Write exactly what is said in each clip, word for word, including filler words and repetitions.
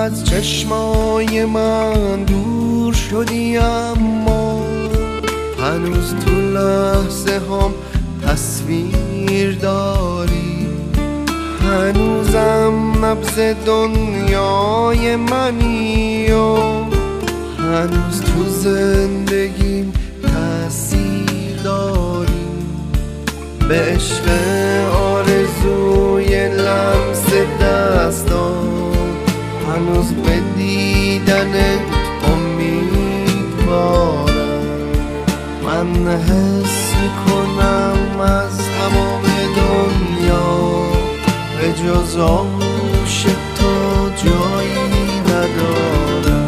از چشمای من دور شدی، اما هنوز تو لحظه هم تصویر داری. هنوزم نبض دنیای منی و هنوز تو زندگیم تأثیر داری. به عشق آرزوی لمس دستان هنوز به دیدنت امیدوارم. من حس میکنم از تمام دنیا به جز آغوش تو جایی ندارم.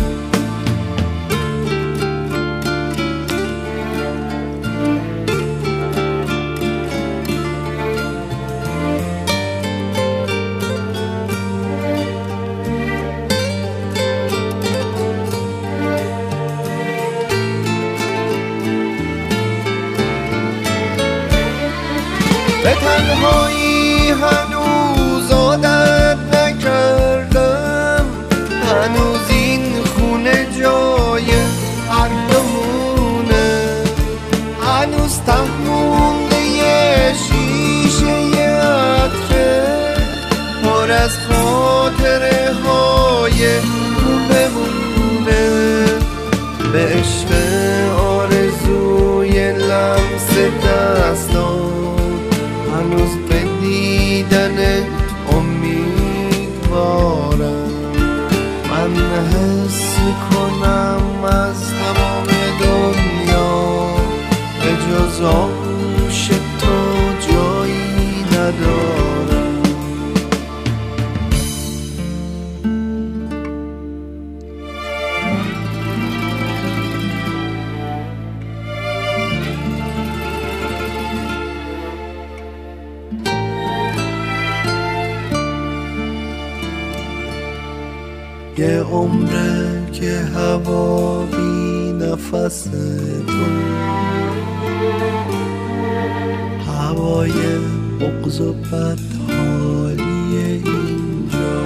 به تنهایی هنوز عادت نکردم، هنوز این خونه جای حرفمونه، هنوز ته مونده یه شیشه عطره پر از خاطره های خوبمونه. به عشق آرزوی لمس دستان هنوز به دیدنت امیدوارم. من حس میکنم از تمام دنیا به جز آغوش تو جایی ندارم. یه عمره که هوا بی نفس تو، هوای بغض و بدحالی اینجا،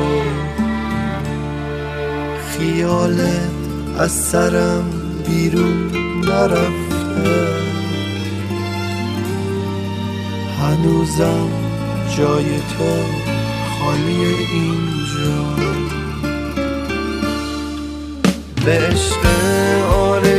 خیالت از سرم بیرون نرفته، هنوزم جای تو خالی اینجا. به عشق آرزوی